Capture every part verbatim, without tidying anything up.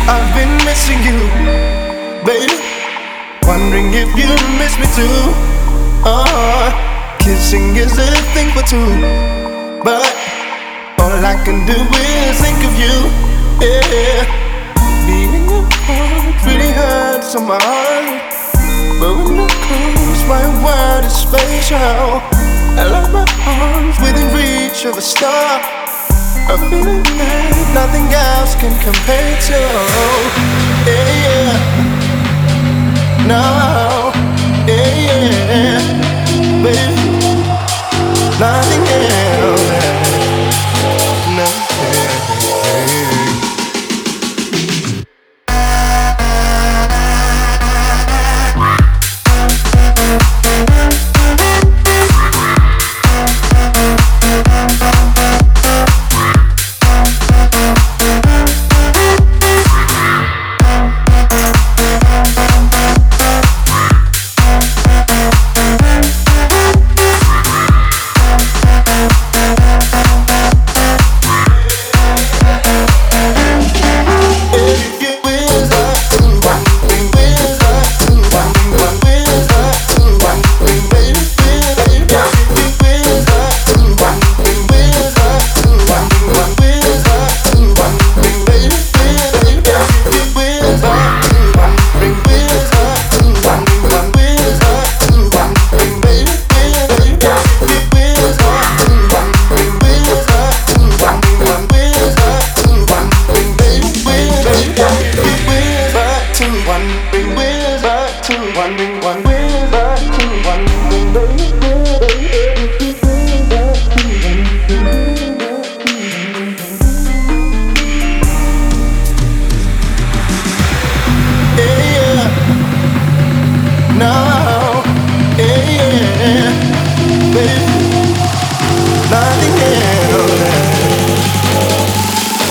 I've been missing you, baby. Wondering if you miss me too. Uh, kissing is a thing for two, but all I can do is think of you. Yeah, being apart really hurts on my heart, but when you're close, my world is spatial. I love my arms within reach of a star, a feeling that nothing else can compare to. Yeah, yeah. No, yeah, yeah, baby, nothing else. Nothing.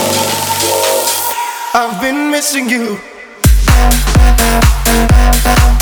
I've been missing you.